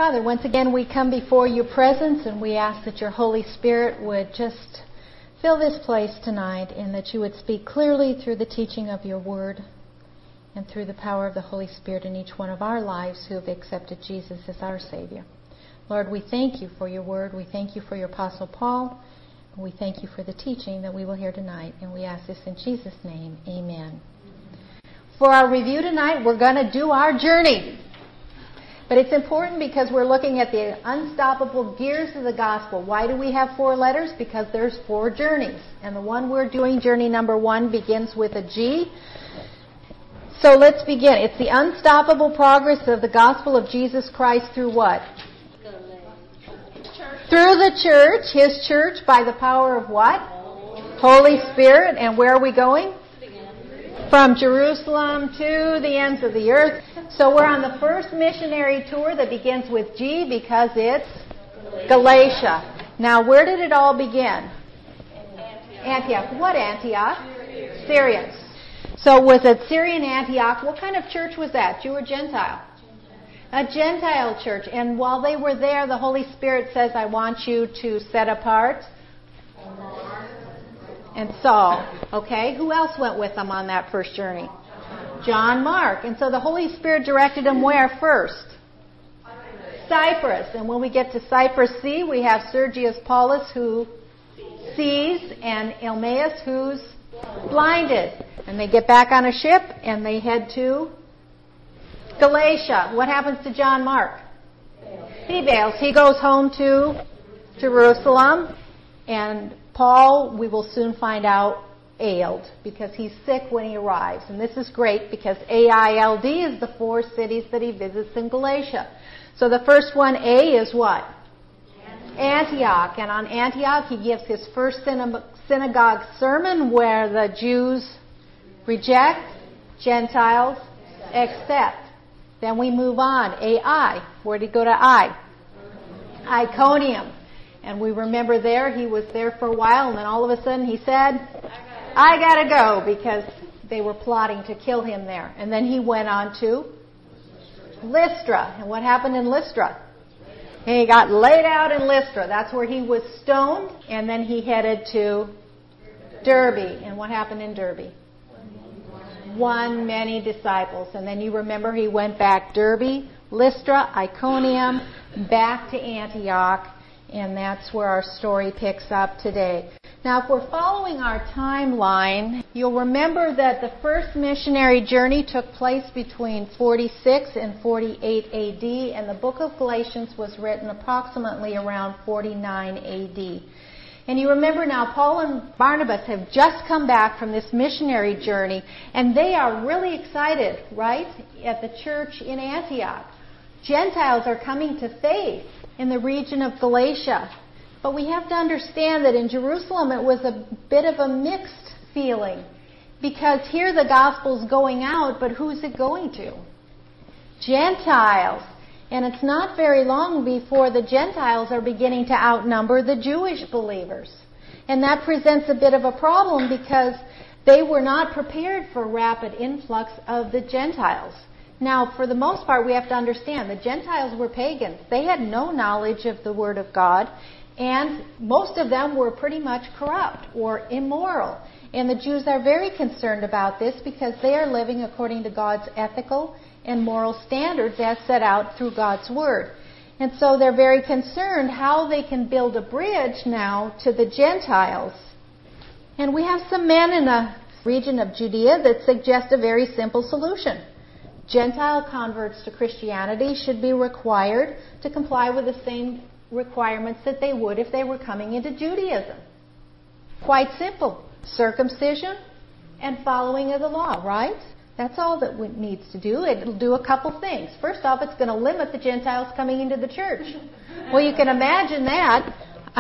Father, once again we come before your presence and we ask that your Holy Spirit would just fill this place tonight and that you would speak clearly through the teaching of your word and through the power of the Holy Spirit in each one of our lives who have accepted Jesus as our Savior. Lord, we thank you for your word. We thank you for your Apostle Paul. And we thank you for the teaching that we will hear tonight. And we ask this in Jesus' name. Amen. For our review tonight, we're going to do our journey. But it's important because we're looking at the unstoppable gears of the gospel. Why do we have 4 letters? Because there's 4 journeys. And the one we're doing, journey number 1, begins with a G. So let's begin. It's the unstoppable progress of the gospel of Jesus Christ through what? Through the church, His church, by the power of what? Holy Spirit. And where are we going? From Jerusalem to the ends of the earth. So we're on the first missionary tour that begins with G because it's Galatia. Now, where did it all begin? Antioch. What Antioch? Syrians. So was it Syrian Antioch? What kind of church was that? Jew or Gentile? A Gentile church. And while they were there, the Holy Spirit says, I want you to set apart and Saul. Okay? Who else went with them on that first journey? John Mark. And so the Holy Spirit directed them where first? Cyprus. And when we get to Cyprus Sea, we have Sergius Paulus who sees and Elmaeus who's blinded. And they get back on a ship and they head to Galatia. What happens to John Mark? He bails. He goes home to Jerusalem. And Paul, we will soon find out, ailed because he's sick when he arrives. And this is great because AILD is the 4 cities that he visits in Galatia. So the first one, A, is what? Antioch. And on Antioch, he gives his first synagogue sermon where the Jews reject, Gentiles accept. Then we move on. AI. Where did he go to I? Iconium. And we remember there, he was there for a while, and then all of a sudden he said, I gotta go, because they were plotting to kill him there. And then he went on to Lystra. And what happened in Lystra? He got laid out in Lystra. That's where he was stoned, and then he headed to Derbe. And what happened in Derbe? Won many disciples. And then you remember he went back Derbe, Lystra, Iconium, back to Antioch. And that's where our story picks up today. Now, if we're following our timeline, you'll remember that the first missionary journey took place between 46 and 48 AD, and the book of Galatians was written approximately around 49 AD. And you remember now, Paul and Barnabas have just come back from this missionary journey, and they are really excited, right, at the church in Antioch. Gentiles are coming to faith in the region of Galatia. But we have to understand that in Jerusalem it was a bit of a mixed feeling. Because here the gospel's going out, but who's it going to? Gentiles. And it's not very long before the Gentiles are beginning to outnumber the Jewish believers. And that presents a bit of a problem because they were not prepared for rapid influx of the Gentiles. Now, for the most part, we have to understand the Gentiles were pagans. They had no knowledge of the Word of God, and most of them were pretty much corrupt or immoral. And the Jews are very concerned about this because they are living according to God's ethical and moral standards as set out through God's Word. And so they're very concerned how they can build a bridge now to the Gentiles. And we have some men in the region of Judea that suggest a very simple solution. Gentile converts to Christianity should be required to comply with the same requirements that they would if they were coming into Judaism. Quite simple. Circumcision and following of the law, right? That's all that it needs to do. It'll do a couple things. First off, it's going to limit the Gentiles coming into the church. Well, you can imagine that.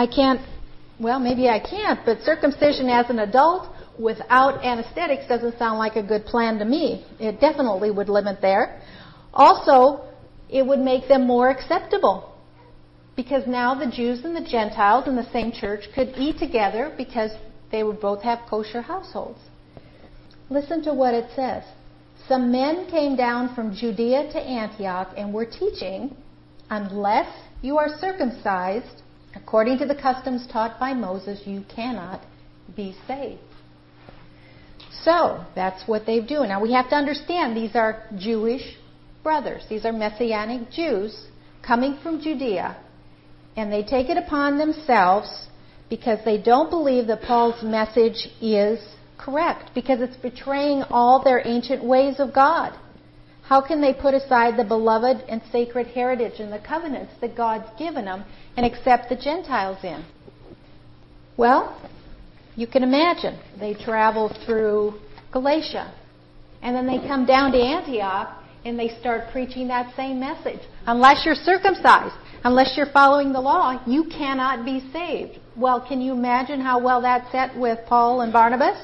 Maybe I can't, but circumcision as an adult without anesthetics doesn't sound like a good plan to me. It definitely would limit there. Also, it would make them more acceptable because now the Jews and the Gentiles in the same church could eat together because they would both have kosher households. Listen to what it says. Some men came down from Judea to Antioch and were teaching unless you are circumcised according to the customs taught by Moses, you cannot be saved. So, that's what they do. Now, we have to understand these are Jewish brothers. These are Messianic Jews coming from Judea. And they take it upon themselves because they don't believe that Paul's message is correct, because it's betraying all their ancient ways of God. How can they put aside the beloved and sacred heritage and the covenants that God's given them and accept the Gentiles in? Well, you can imagine. They travel through Galatia, and then they come down to Antioch, and they start preaching that same message. Unless you're circumcised, unless you're following the law, you cannot be saved. Well, can you imagine how well that set with Paul and Barnabas?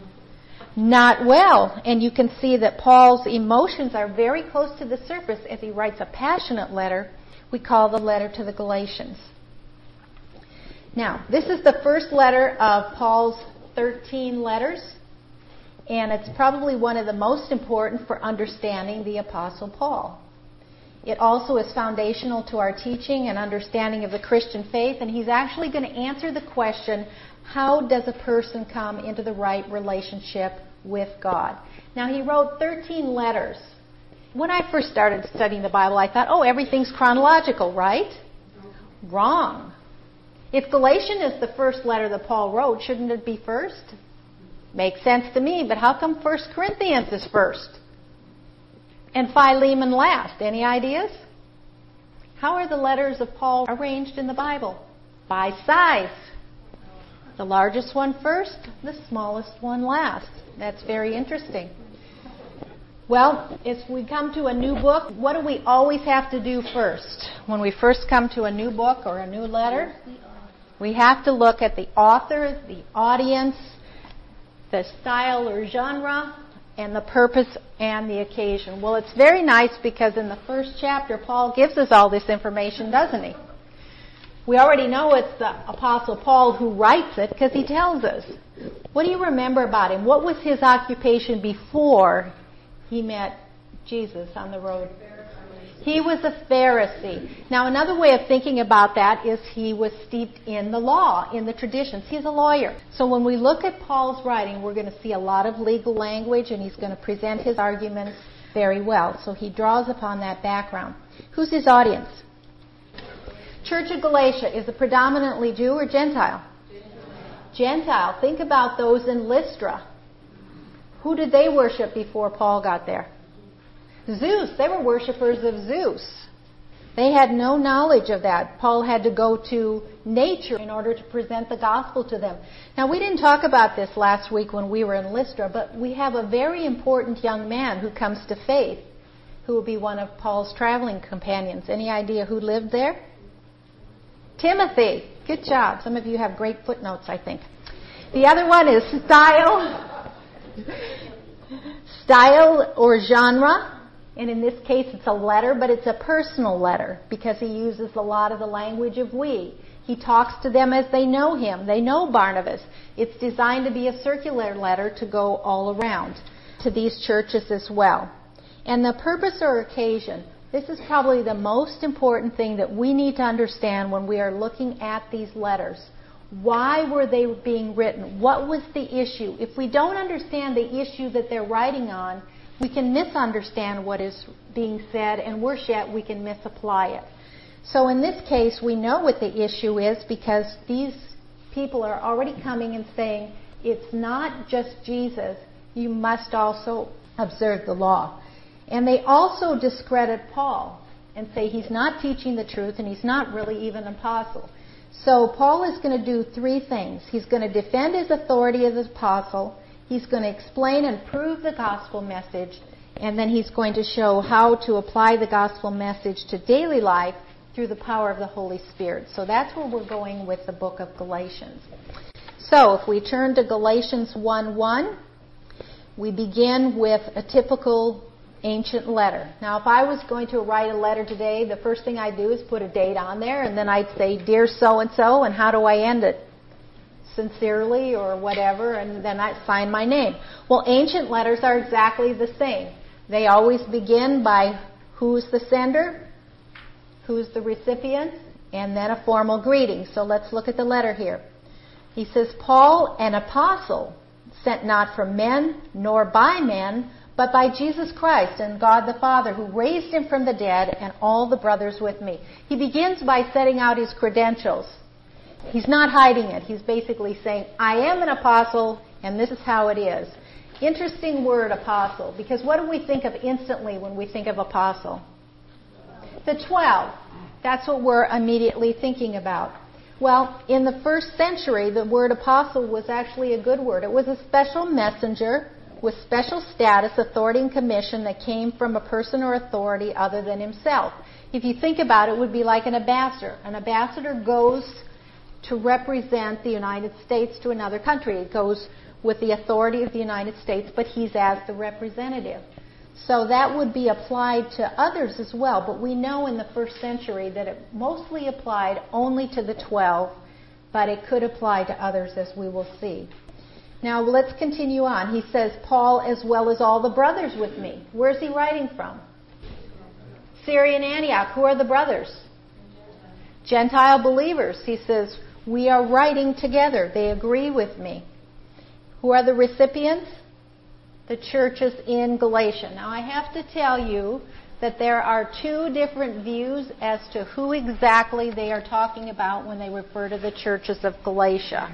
Not well. And you can see that Paul's emotions are very close to the surface as he writes a passionate letter we call the letter to the Galatians. Now, this is the first letter of Paul's 13 letters, and it's probably one of the most important for understanding the Apostle Paul. It also is foundational to our teaching and understanding of the Christian faith, and he's actually going to answer the question, how does a person come into the right relationship with God? Now, he wrote 13 letters. When I first started studying the Bible, I thought, everything's chronological, right? Wrong. If Galatians is the first letter that Paul wrote, shouldn't it be first? Makes sense to me, but how come 1 Corinthians is first? And Philemon last? Any ideas? How are the letters of Paul arranged in the Bible? By size. The largest one first, the smallest one last. That's very interesting. Well, if we come to a new book, what do we always have to do first? When we first come to a new book or a new letter, we have to look at the author, the audience, the style or genre, and the purpose and the occasion. Well, it's very nice because in the first chapter, Paul gives us all this information, doesn't he? We already know it's the Apostle Paul who writes it because he tells us. What do you remember about him? What was his occupation before he met Jesus on the road? He was a Pharisee. Now, another way of thinking about that is he was steeped in the law, in the traditions. He's a lawyer. So when we look at Paul's writing, we're going to see a lot of legal language, and he's going to present his arguments very well. So he draws upon that background. Who's his audience? Church of Galatia. Is it predominantly Jew or Gentile? Gentile. Think about those in Lystra. Who did they worship before Paul got there? Zeus. They were worshipers of Zeus. They had no knowledge of that. Paul had to go to nature in order to present the gospel to them. Now, we didn't talk about this last week when we were in Lystra, but we have a very important young man who comes to faith, who will be one of Paul's traveling companions. Any idea who lived there? Timothy. Good job. Some of you have great footnotes, I think. The other one is style. Style or genre. And in this case, it's a letter, but it's a personal letter because he uses a lot of the language of we. He talks to them as they know him. They know Barnabas. It's designed to be a circular letter to go all around to these churches as well. And the purpose or occasion, this is probably the most important thing that we need to understand when we are looking at these letters. Why were they being written? What was the issue? If we don't understand the issue that they're writing on, we can misunderstand what is being said, and worse yet, we can misapply it. So in this case, we know what the issue is because these people are already coming and saying, it's not just Jesus, you must also observe the law. And they also discredit Paul and say he's not teaching the truth and he's not really even an apostle. So Paul is going to do three things. He's going to defend his authority as an apostle. He's going to explain and prove the gospel message, and then he's going to show how to apply the gospel message to daily life through the power of the Holy Spirit. So that's where we're going with the book of Galatians. So if we turn to Galatians 1:1, we begin with a typical ancient letter. Now, if I was going to write a letter today, the first thing I'd do is put a date on there, and then I'd say, Dear so-and-so, and how do I end it? Sincerely or whatever, and then I sign my name. Well, ancient letters are exactly the same. They always begin by who's the sender? who's the recipient, and then a formal greeting. So let's look at the letter here. He says, Paul, an apostle, sent not from men, nor by men, but by Jesus Christ and God the Father, who raised him from the dead, and all the brothers with me. He begins by setting out his credentials. He's not hiding it. He's basically saying, I am an apostle, and this is how it is. Interesting word, apostle, because what do we think of instantly when we think of apostle? The 12. That's what we're immediately thinking about. Well, in the first century, the word apostle was actually a good word. It was a special messenger with special status, authority, and commission that came from a person or authority other than himself. If you think about it, it would be like an ambassador. An ambassador goes to represent the United States to another country. It goes with the authority of the United States, but he's as the representative. So that would be applied to others as well, but we know in the first century that it mostly applied only to the 12, but it could apply to others, as we will see. Now let's continue on. He says, Paul as well as all the brothers with me. Where's he writing from? Syrian Antioch. Who are the brothers? Gentile believers. He says, we are writing together. They agree with me. Who are the recipients? The churches in Galatia. Now I have to tell you that there are two different views as to who exactly they are talking about when they refer to the churches of Galatia.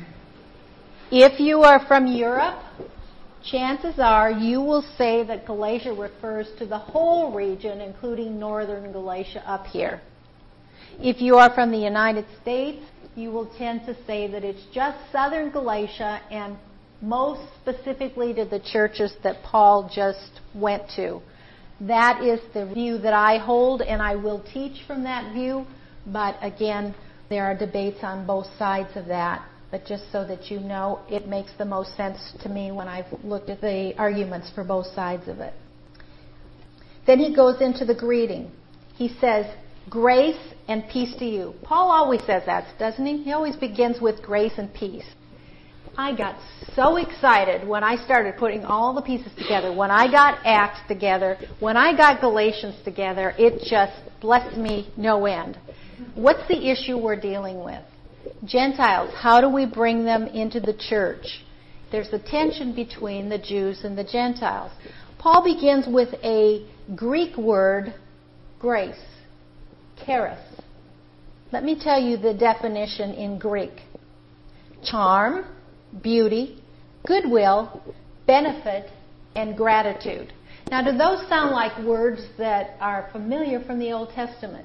If you are from Europe, chances are you will say that Galatia refers to the whole region, including northern Galatia up here. If you are from the United States, you will tend to say that it's just southern Galatia, and most specifically to the churches that Paul just went to. That is the view that I hold, and I will teach from that view, but again, there are debates on both sides of that. But just so that you know, it makes the most sense to me when I've looked at the arguments for both sides of it. Then he goes into the greeting. He says, grace and peace to you. Paul always says that, doesn't he? He always begins with grace and peace. I got so excited when I started putting all the pieces together. When I got Acts together, when I got Galatians together, it just blessed me no end. What's the issue we're dealing with? Gentiles, how do we bring them into the church? There's a tension between the Jews and the Gentiles. Paul begins with a Greek word, grace, charis. Let me tell you the definition in Greek. Charm, beauty, goodwill, benefit, and gratitude. Now, do those sound like words that are familiar from the Old Testament?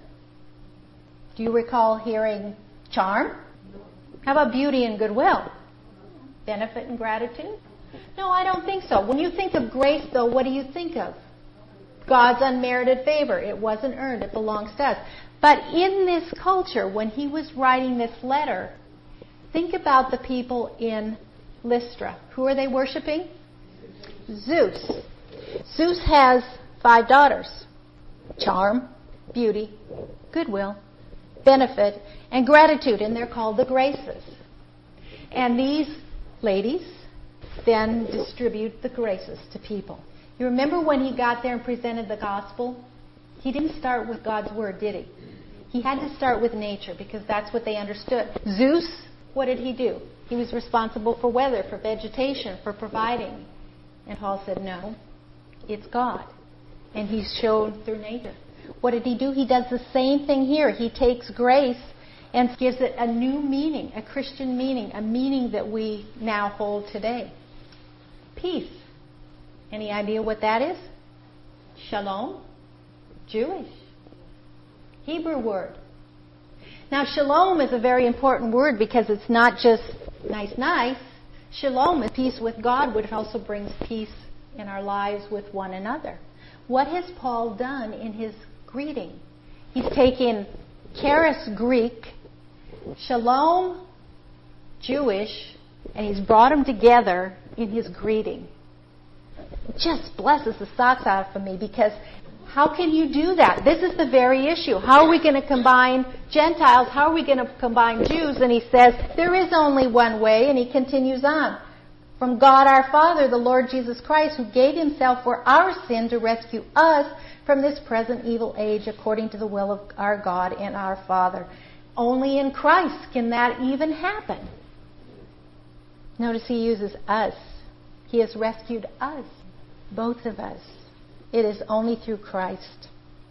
Do you recall hearing charm? How about beauty and goodwill? Benefit and gratitude? No, I don't think so. When you think of grace, though, what do you think of? God's unmerited favor. It wasn't earned. It belongs to us. But in this culture, when he was writing this letter, think about the people in Lystra. Who are they worshiping? Zeus. Zeus has 5 daughters. Charm, beauty, goodwill, benefit, and gratitude, and they're called the graces. And these ladies then distribute the graces to people. You remember when he got there and presented the gospel? He didn't start with God's word, did he? He had to start with nature because that's what they understood. Zeus, what did he do? He was responsible for weather, for vegetation, for providing. And Paul said, no, it's God. And he showed through nature. What did he do? He does the same thing here. He takes grace and gives it a new meaning, a Christian meaning, a meaning that we now hold today. Peace. Any idea what that is? Shalom. Jewish. Hebrew word. Now, shalom is a very important word because it's not just nice. Shalom is peace with God, which also brings peace in our lives with one another. What has Paul done in his greeting? He's taken charis, Greek, shalom, Jewish, and he's brought them together in his greeting. It just blesses the socks out of me because how can you do that? This is the very issue. How are we going to combine Gentiles? How are we going to combine Jews? And he says, there is only one way, and he continues on. from God our Father, the Lord Jesus Christ, who gave himself for our sin to rescue us from this present evil age according to the will of our God and our Father. Only in Christ can that even happen. Notice he uses us. He has rescued us, both of us. It is only through Christ.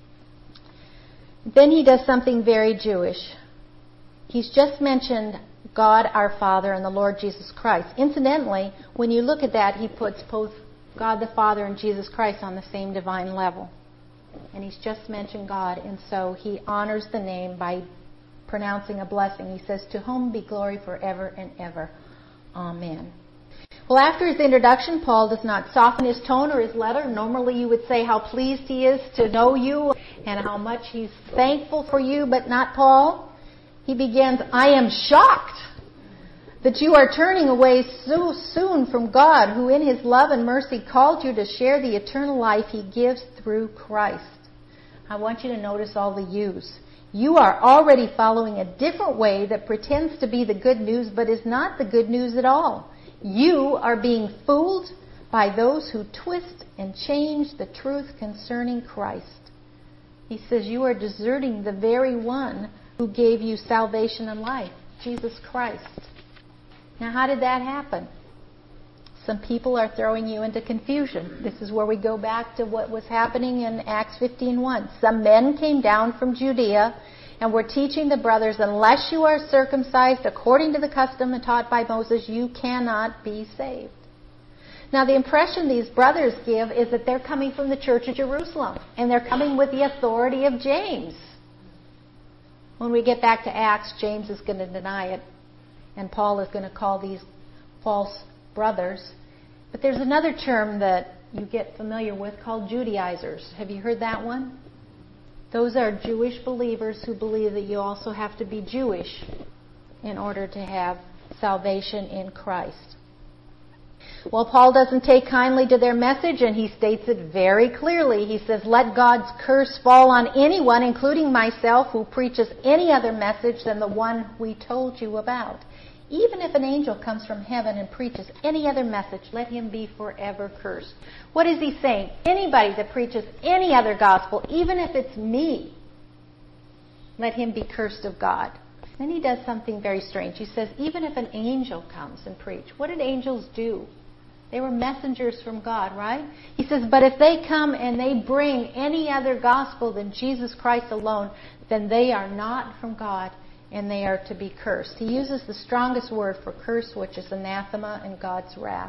Then he does something very Jewish. He's just mentioned God our Father and the Lord Jesus Christ. Incidentally, when you look at that, he puts both God the Father and Jesus Christ on the same divine level. And he's just mentioned God, and so he honors the name by pronouncing a blessing. He says, "To whom be glory forever and ever. Amen." Well, after his introduction, Paul does not soften his tone or his letter. Normally you would say how pleased he is to know you and how much he's thankful for you, but not Paul. He begins, "I am shocked that you are turning away so soon from God, who in his love and mercy called you to share the eternal life he gives through Christ." I want you to notice all the yous. You are already following a different way that pretends to be the good news, but is not the good news at all. You are being fooled by those who twist and change the truth concerning Christ. He says you are deserting the very one who gave you salvation and life, Jesus Christ. Now, how did that happen? Some people are throwing you into confusion. This is where we go back to what was happening in Acts 15:1. Some men came down from Judea and were teaching the brothers, unless you are circumcised according to the custom taught by Moses, you cannot be saved. Now, the impression these brothers give is that they're coming from the church of Jerusalem, and they're coming with the authority of James. When we get back to Acts, James is going to deny it, and Paul is going to call these false brothers. But there's another term that you get familiar with called Judaizers. Have you heard that one? Those are Jewish believers who believe that you also have to be Jewish in order to have salvation in Christ. Well, Paul doesn't take kindly to their message, and he states it very clearly. He says, "Let God's curse fall on anyone, including myself, who preaches any other message than the one we told you about. Even if an angel comes from heaven and preaches any other message, let him be forever cursed." What is he saying? Anybody that preaches any other gospel, even if it's me, let him be cursed of God. Then he does something very strange. He says, even if an angel comes and preach. What did angels do? They were messengers from God, right? He says, but if they come and they bring any other gospel than Jesus Christ alone, then they are not from God, and they are to be cursed. He uses the strongest word for curse, which is anathema and God's wrath.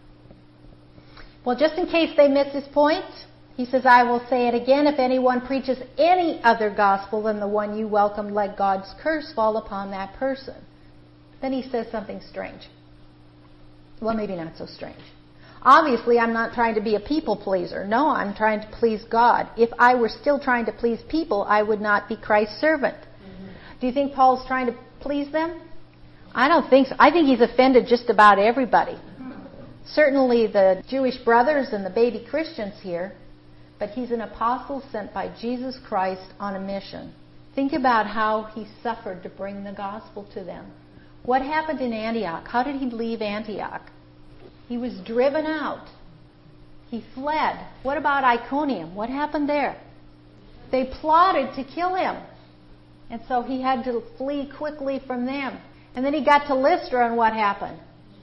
Well, just in case they miss his point, he says, I will say it again, if anyone preaches any other gospel than the one you welcomed, let God's curse fall upon that person. Then he says something strange. Well, maybe not so strange. Obviously, I'm not trying to be a people pleaser. No, I'm trying to please God. If I were still trying to please people, I would not be Christ's servant. Do you think Paul's trying to please them? I don't think so. I think he's offended just about everybody. Certainly the Jewish brothers and the baby Christians here, but he's an apostle sent by Jesus Christ on a mission. Think about how he suffered to bring the gospel to them. What happened in Antioch? How did he leave Antioch? He was driven out. He fled. What about Iconium? What happened there? They plotted to kill him. And so he had to flee quickly from them. And then he got to Lystra, and what happened?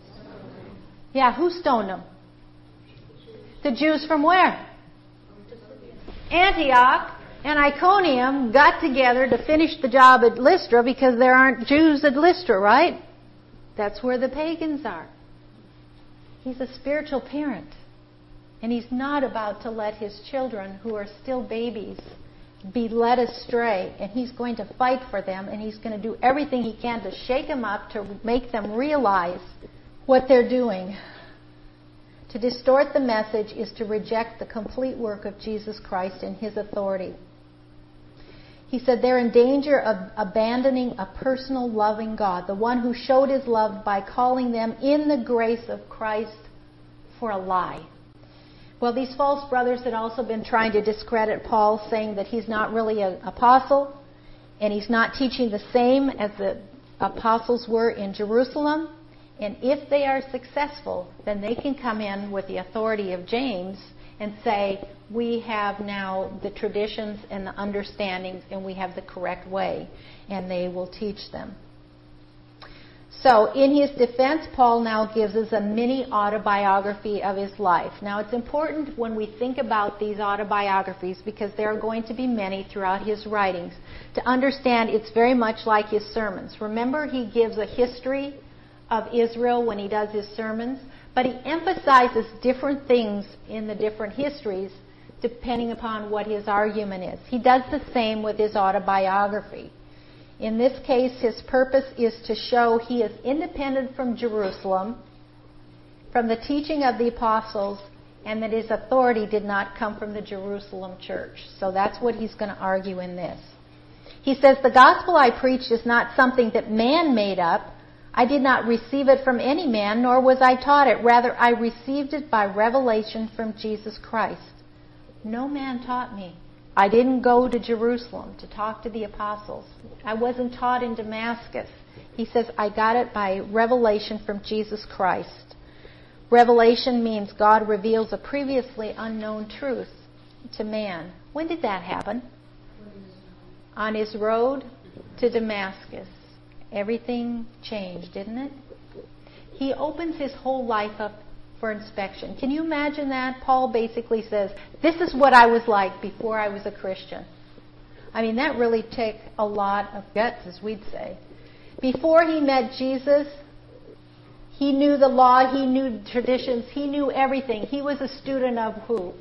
Yeah, who stoned him? The Jews from where? Antioch and Iconium got together to finish the job at Lystra because there aren't Jews at Lystra, right? That's where the pagans are. He's a spiritual parent. And he's not about to let his children, who are still babies, be led astray. And he's going to fight for them, and he's going to do everything he can to shake them up, to make them realize what they're doing. To distort the message is to reject the complete work of Jesus Christ and his authority. He said they're in danger of abandoning a personal loving God, the one who showed his love by calling them in the grace of Christ, for a lie. Well, these false brothers had also been trying to discredit Paul, saying that he's not really an apostle, and he's not teaching the same as the apostles were in Jerusalem, And if they are successful, then they can come in with the authority of James and say, we have now the traditions and the understandings and we have the correct way. And they will teach them. So in his defense, Paul now gives us a mini autobiography of his life. Now it's important when we think about these autobiographies, because there are going to be many throughout his writings, to understand it's very much like his sermons. Remember, he gives a history of Israel when he does his sermons, but he emphasizes different things in the different histories depending upon what his argument is. He does the same with his autobiography. In this case, his purpose is to show he is independent from Jerusalem, from the teaching of the apostles, and that his authority did not come from the Jerusalem church. So that's what he's going to argue in this. He says, the gospel I preached is not something that man made up. I did not receive it from any man, nor was I taught it. Rather, I received it by revelation from Jesus Christ. No man taught me. I didn't go to Jerusalem to talk to the apostles. I wasn't taught in Damascus. He says, I got it by revelation from Jesus Christ. Revelation means God reveals a previously unknown truth to man. When did that happen? On his road to Damascus. Everything changed, didn't it? He opens his whole life up for inspection. Can you imagine that? Paul basically says, this is what I was like before I was a Christian. I mean, that really takes a lot of guts, as we'd say. Before he met Jesus, he knew the law, he knew traditions, he knew everything. He was a student of who?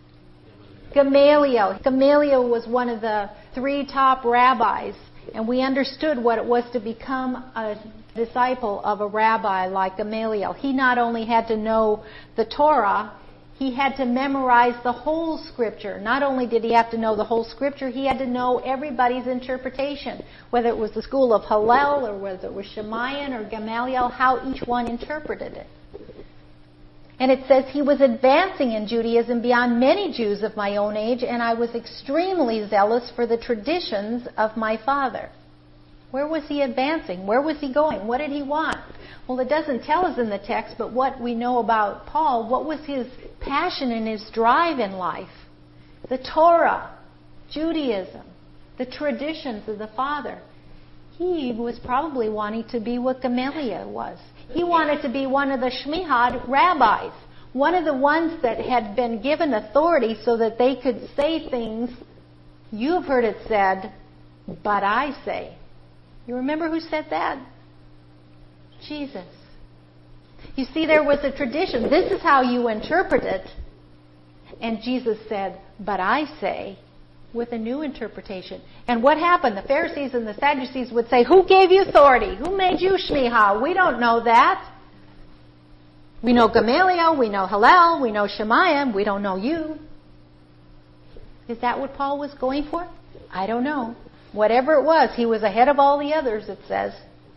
Gamaliel. Gamaliel was one of the 3 top rabbis, and we understood what it was to become a disciple of a rabbi like Gamaliel. He not only had to know the Torah, he had to memorize the whole Scripture. Not only did he have to know the whole Scripture, he had to know everybody's interpretation, whether it was the school of Hillel or whether it was Shammai or Gamaliel, how each one interpreted it. And it says he was advancing in Judaism beyond many Jews of my own age, and I was extremely zealous for the traditions of my father. Where was he advancing? Where was he going? What did he want? Well, it doesn't tell us in the text, but what we know about Paul, what was his passion and his drive in life? The Torah, Judaism, the traditions of the Father. He was probably wanting to be what Gamaliel was. He wanted to be one of the Shmihad rabbis, one of the ones that had been given authority so that they could say things, you have heard it said, but I say. You remember who said that? Jesus. You see, there was a tradition. This is how you interpret it. And Jesus said, but I say, with a new interpretation. And what happened? The Pharisees and the Sadducees would say, who gave you authority? Who made you Shmiha? We don't know that. We know Gamaliel, we know Hillel, we know Shammai, we don't know you. Is that what Paul was going for? I don't know. Whatever it was, he was ahead of all the others, it says.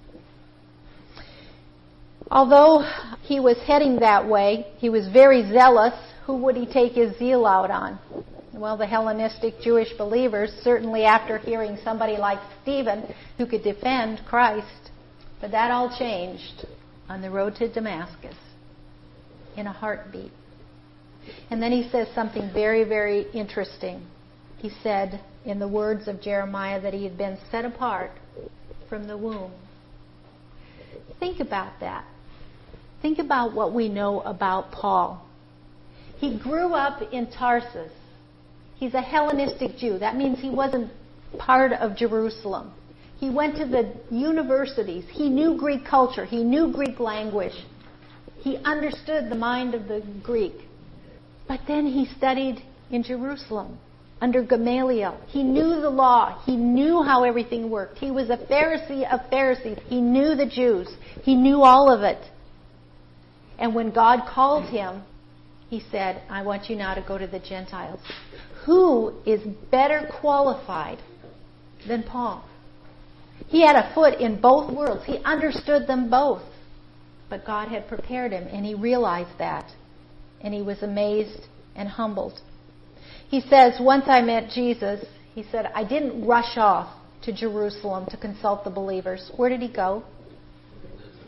Although he was heading that way, he was very zealous. Who would he take his zeal out on? Well, the Hellenistic Jewish believers, certainly after hearing somebody like Stephen who could defend Christ. But that all changed on the road to Damascus in a heartbeat. And then he says something very, very interesting. He said, in the words of Jeremiah, that he had been set apart from the womb. Think about that. Think about what we know about Paul. He grew up in Tarsus. He's a Hellenistic Jew. That means he wasn't part of Jerusalem. He went to the universities. He knew Greek culture. He knew Greek language. He understood the mind of the Greek. But then he studied in Jerusalem under Gamaliel. He knew the law. He knew how everything worked. He was a Pharisee of Pharisees. He knew the Jews. He knew all of it. And when God called him, he said, I want you now to go to the Gentiles. Who is better qualified than Paul? He had a foot in both worlds. He understood them both. But God had prepared him, and he realized that. And he was amazed and humbled. He says, once I met Jesus, he said, I didn't rush off to Jerusalem to consult the believers. Where did he go?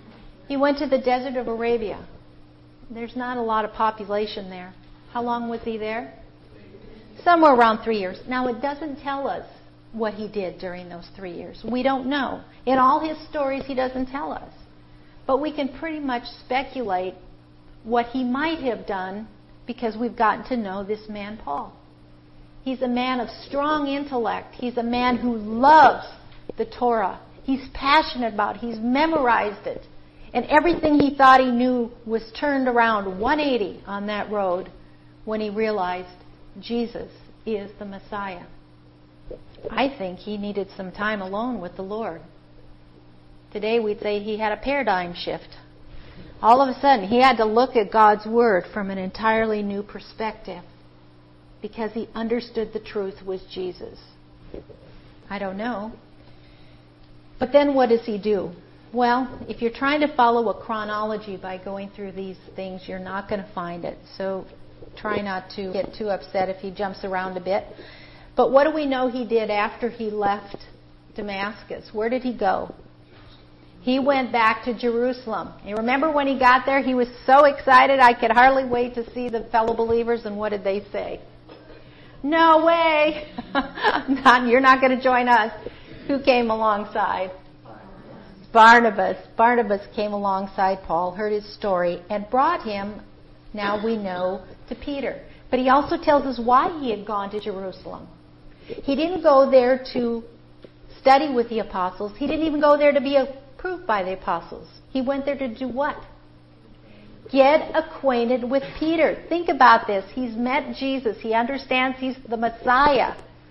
He went to the desert of Arabia. There's not a lot of population there. How long was he there? Somewhere around 3 years. Now, it doesn't tell us what he did during those 3 years. We don't know. In all his stories, he doesn't tell us. But we can pretty much speculate what he might have done because we've gotten to know this man, Paul. He's a man of strong intellect. He's a man who loves the Torah. He's passionate about it. He's memorized it. And everything he thought he knew was turned around 180 on that road when he realized Jesus is the Messiah. I think he needed some time alone with the Lord. Today we'd say he had a paradigm shift. All of a sudden he had to look at God's Word from an entirely new perspective because he understood the truth was Jesus. I don't know. But then what does he do? Well, if you're trying to follow a chronology by going through these things, you're not going to find it. So try not to get too upset if he jumps around a bit. But what do we know he did after he left Damascus? Where did he go? He went back to Jerusalem. You remember when he got there, he was so excited, I could hardly wait to see the fellow believers. And what did they say? No way! You're not going to join us. Who came alongside? Barnabas. Barnabas came alongside Paul, heard his story, and brought him, now we know, to Peter. But he also tells us why he had gone to Jerusalem. He didn't go there to study with the apostles. He didn't even go there to be approved by the apostles. He went there to do what? Get acquainted with Peter. Think about this. He's met Jesus. He understands he's the Messiah.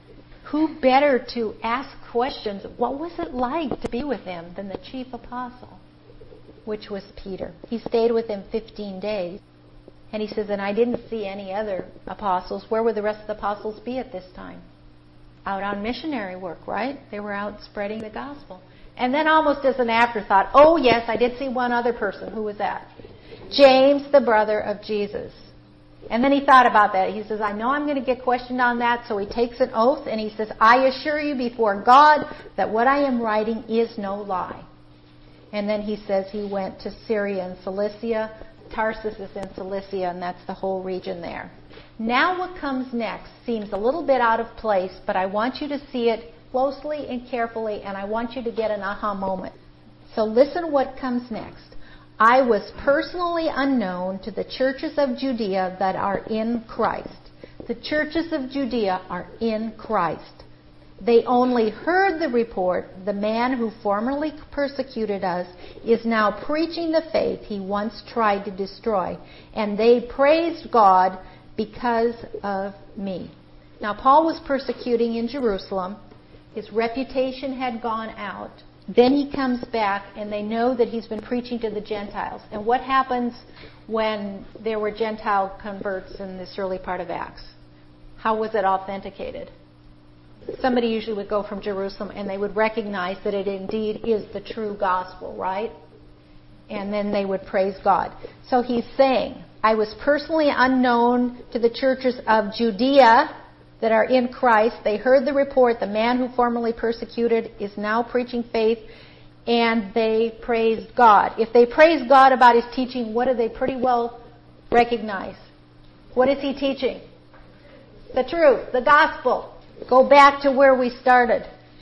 Who better to ask questions? What was it like to be with him than the chief apostle, which was Peter? He stayed with him 15 days. And he says, and I didn't see any other apostles. Where would the rest of the apostles be at this time? Out on missionary work, right? They were out spreading the gospel. And then almost as an afterthought, oh yes, I did see one other person. Who was that? James, the brother of Jesus. And then he thought about that. He says, I know I'm going to get questioned on that. So he takes an oath and he says, I assure you before God that what I am writing is no lie. And then he says he went to Syria and Cilicia. Tarsus is in Cilicia, and that's the whole region there. Now what comes next seems a little bit out of place, but I want you to see it closely and carefully, and I want you to get an aha moment. So listen what comes next. I was personally unknown to the churches of Judea that are in Christ. The churches of Judea are in Christ. They only heard the report, the man who formerly persecuted us is now preaching the faith he once tried to destroy. And they praised God because of me. Now, Paul was persecuting in Jerusalem. His reputation had gone out. Then he comes back, and they know that he's been preaching to the Gentiles. And what happens when there were Gentile converts in this early part of Acts? How was it authenticated? Somebody usually would go from Jerusalem, and they would recognize that it indeed is the true gospel, right? And then they would praise God. So he's saying, I was personally unknown to the churches of Judea that are in Christ. They heard the report, the man who formerly persecuted is now preaching faith, and they praised God. If they praise God about his teaching, what do they pretty well recognize? What is he teaching? The truth, the gospel. Go back to where we started.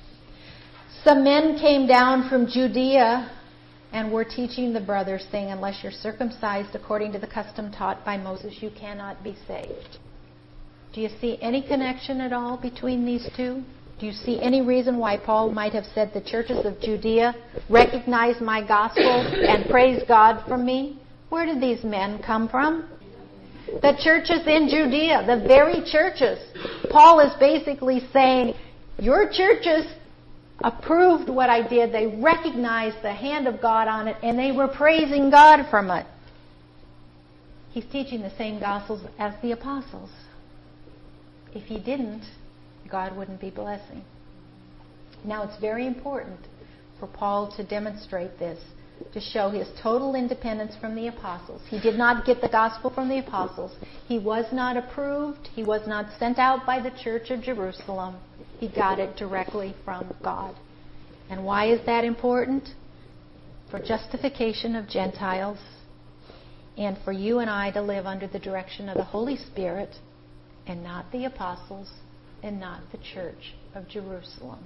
Some men came down from Judea and were teaching the brothers, saying, unless you're circumcised according to the custom taught by Moses, you cannot be saved. Do you see any connection at all between these two? Do you see any reason why Paul might have said the churches of Judea recognize my gospel and praise God from me? Where did these men come from? The churches in Judea, the very churches. Paul is basically saying, your churches approved what I did. They recognized the hand of God on it, and they were praising God from it. He's teaching the same gospels as the apostles. If he didn't, God wouldn't be blessing. Now, it's very important for Paul to demonstrate this, to show his total independence from the apostles. He did not get the gospel from the apostles. He was not approved. He was not sent out by the church of Jerusalem. He got it directly from God. And why is that important? for justification of Gentiles and for you and I to live under the direction of the Holy Spirit and not the apostles and not the church of Jerusalem.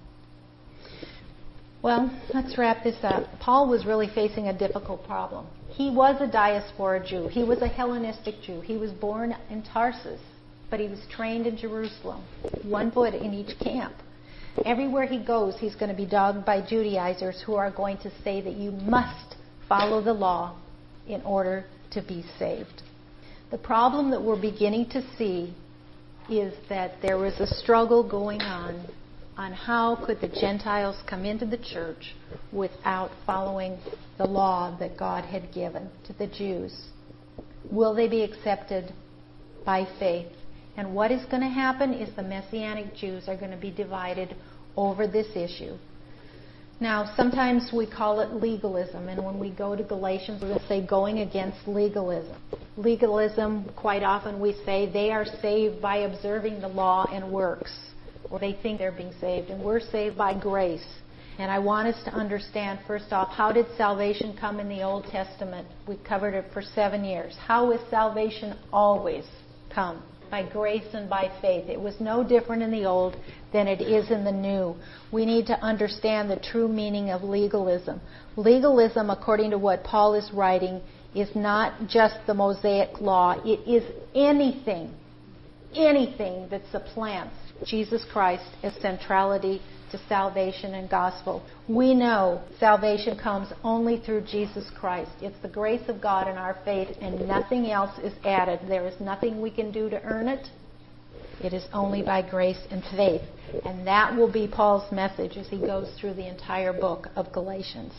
Well, let's wrap this up. Paul was really facing a difficult problem. He was a diaspora Jew. He was a Hellenistic Jew. He was born in Tarsus, but he was trained in Jerusalem, one foot in each camp. Everywhere he goes, he's going to be dogged by Judaizers who are going to say that you must follow the law in order to be saved. The problem that we're beginning to see is that there was a struggle going on how could the Gentiles come into the church without following the law that God had given to the Jews. Will they be accepted by faith? And what is going to happen is the Messianic Jews are going to be divided over this issue. Now, sometimes we call it legalism, and when we go to Galatians, we're going to say going against legalism. Legalism, quite often we say they are saved by observing the law and works, or they think they're being saved, and we're saved by grace. And I want us to understand, first off, how did salvation come in the Old Testament? We covered it for 7 years. How is salvation always come? By grace and by faith. It was no different in the Old than it is in the New. We need to understand the true meaning of legalism. Legalism, according to what Paul is writing, is not just the Mosaic law. It is anything that supplants Jesus Christ as centrality to salvation and gospel. We know salvation comes only through Jesus Christ. It's the grace of God in our faith, and nothing else is added. There is nothing we can do to earn it. It is only by grace and faith. And that will be Paul's message as he goes through the entire book of Galatians.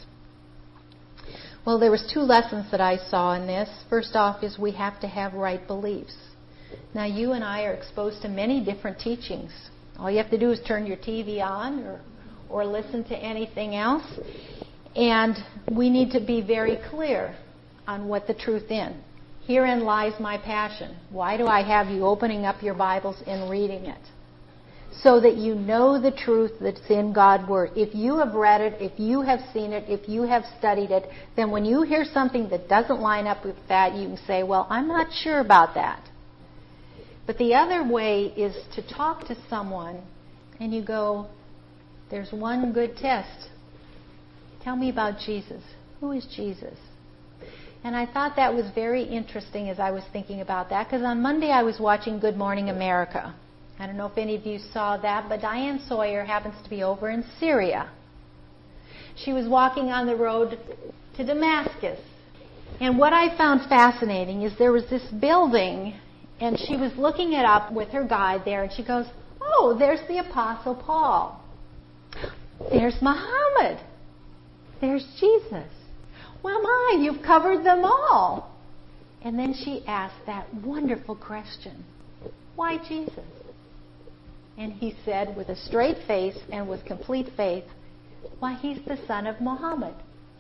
Well, there was 2 lessons that I saw in this. First off is we have to have right beliefs. Now, you and I are exposed to many different teachings. All you have to do is turn your TV on or listen to anything else. And we need to be very clear on what the truth is. Herein lies my passion. Why do I have you opening up your Bibles and reading it? So that you know the truth that's in God's Word. If you have read it, if you have seen it, if you have studied it, then when you hear something that doesn't line up with that, you can say, well, I'm not sure about that. But the other way is to talk to someone and you go, there's one good test. Tell me about Jesus. Who is Jesus? And I thought that was very interesting as I was thinking about that, because on Monday I was watching Good Morning America. I don't know if any of you saw that, but Diane Sawyer happens to be over in Syria. She was walking on the road to Damascus. And what I found fascinating is there was this building, and she was looking it up with her guide there, and she goes, oh, there's the Apostle Paul. There's Muhammad. There's Jesus. Well, my, you've covered them all. And then she asked that wonderful question, why Jesus? And he said with a straight face and with complete faith, why, he's the son of Muhammad.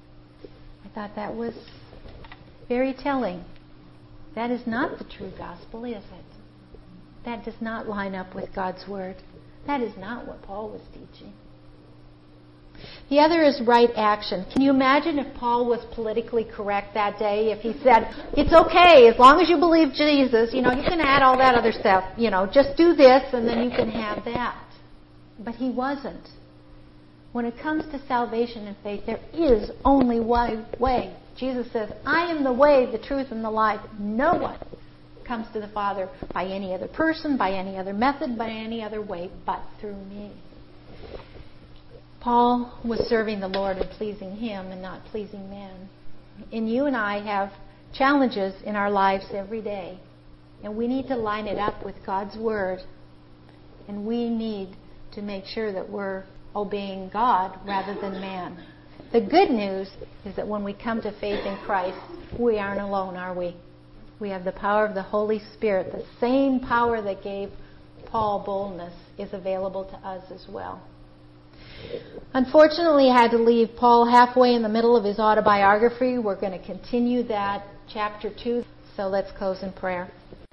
I thought that was very telling. That is not the true gospel, is it? That does not line up with God's Word. That is not what Paul was teaching. The other is right action. Can you imagine if Paul was politically correct that day? If he said, it's okay, as long as you believe Jesus, you can add all that other stuff. Just do this and then you can have that. But he wasn't. When it comes to salvation and faith, there is only one way. Jesus says, I am the way, the truth, and the life. No one comes to the Father by any other person, by any other method, by any other way, but through me. Paul was serving the Lord and pleasing Him and not pleasing man. And you and I have challenges in our lives every day. And we need to line it up with God's Word. And we need to make sure that we're obeying God rather than man. The good news is that when we come to faith in Christ, we aren't alone, are we? We have the power of the Holy Spirit. The same power that gave Paul boldness is available to us as well. Unfortunately, I had to leave Paul halfway in the middle of his autobiography. We're going to continue that, chapter 2. So let's close in prayer.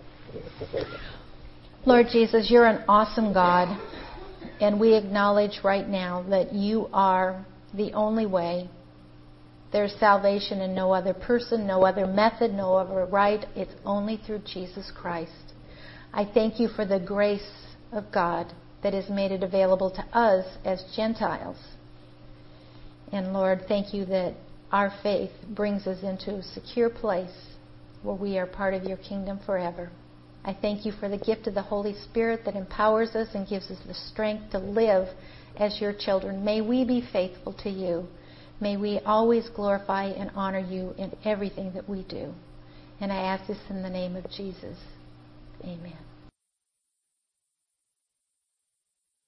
Lord Jesus, you're an awesome God. And we acknowledge right now that you are the only way. There's salvation in no other person, no other method, no other right. It's only through Jesus Christ. I thank you for the grace of God that has made it available to us as Gentiles. And Lord, thank you that our faith brings us into a secure place where we are part of your kingdom forever. I thank you for the gift of the Holy Spirit that empowers us and gives us the strength to live as your children. May we be faithful to you. May we always glorify and honor you in everything that we do. And I ask this in the name of Jesus. Amen.